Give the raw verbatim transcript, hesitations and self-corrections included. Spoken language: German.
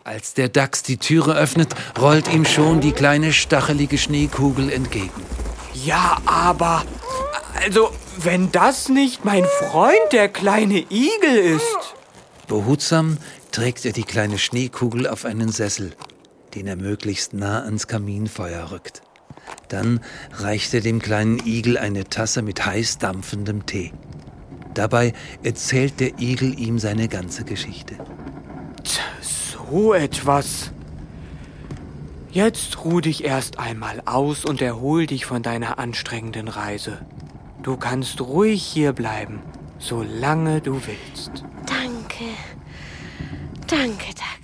Als der Dachs die Türe öffnet, rollt ihm schon die kleine stachelige Schneekugel entgegen. Ja, aber... Also, wenn das nicht mein Freund, der kleine Igel, ist. Behutsam trägt er die kleine Schneekugel auf einen Sessel, den er möglichst nah ans Kaminfeuer rückt. Dann reicht er dem kleinen Igel eine Tasse mit heiß dampfendem Tee. Dabei erzählt der Igel ihm seine ganze Geschichte. Tch, so etwas. Jetzt ruh dich erst einmal aus und erhol dich von deiner anstrengenden Reise. Du kannst ruhig hier bleiben, solange du willst. Danke. Danke, Dachs.